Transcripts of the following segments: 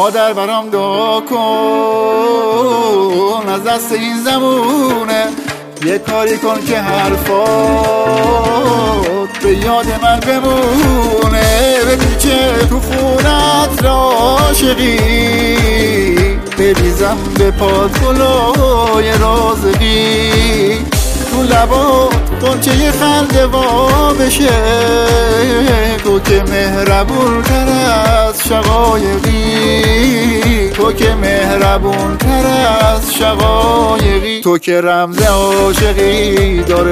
مادر برام دعا کن، از دست این زمونه یه کاری کن که حرفات به یاد من بمونه. بپیچه تو خونت عاشقی، بریزم به پات گلای رازقی، تو لبات قنچه یه خنده وا بشه، تو که مهربون تر از شقایقی، تو که مهربون تر از شقایقی، تو که رمز عاشقی داره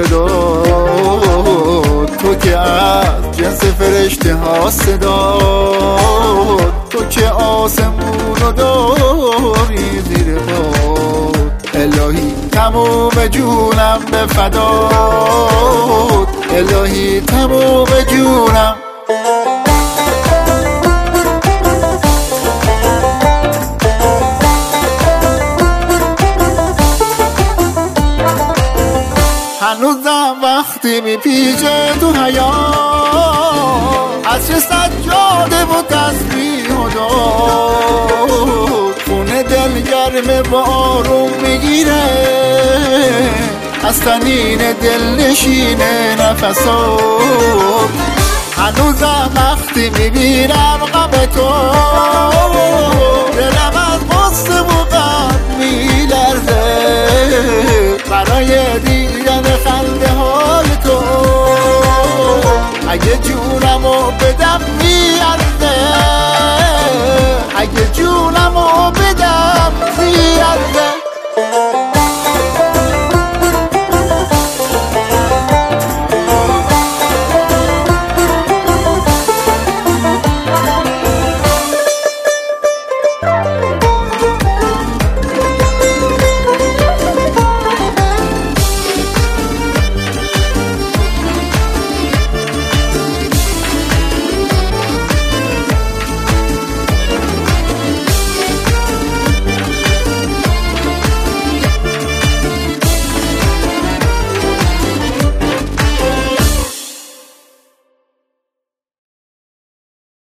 داد، تو که از جنس فرشته ها صداد، تو که آسمونو داری زیر پاد. الهی تموم جونم به فدات، الهی تموم جونم. هنوزم وقتی میپیچه تو حیات، عطر سجاده و تسبیح و دعا، خونه دل گرمه و آروم میگیره، از طنین دل نشینه نفسات. هنوزم وقتی میبینم غم تو،